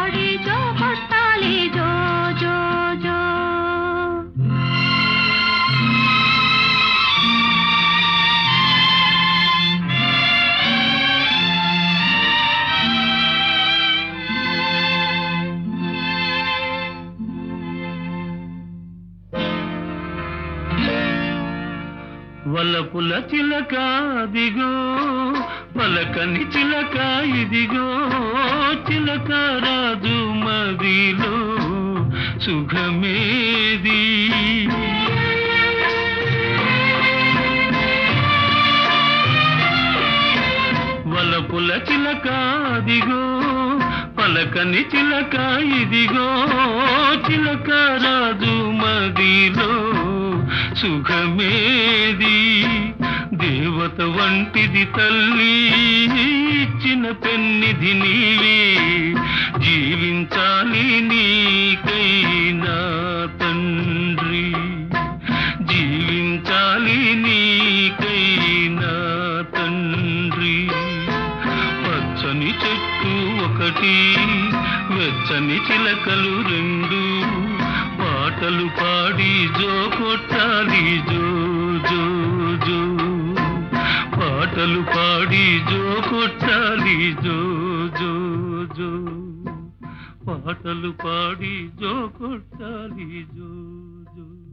పాడి జో కొట్టాలి జో జో జో. వలపుల చిలక దిగో పలకని చిలక ఇదిగో చిలక రాజు మదిలో సుఖమేది. వలపుల చిలక దిగో పలకని చిలక ఇదిగో చిలక రాజు మదిలో సుఖమేది. దేవత వంటిది తల్లి ఇచ్చిన పెన్నిధి నీవే జీవించాలి నీకైనా తండ్రి జీవించాలి నీకైనా తండ్రి. పచ్చని చెట్టు ఒకటి వెచ్చని చిలకలు రెండు పాటలు పాడి జో కొట్టాలి జో జో జో. పాటలు పాడి జో కొట్టాలి జో జో జో. పాటలు పాడి జో కొట్టాలి జో జో.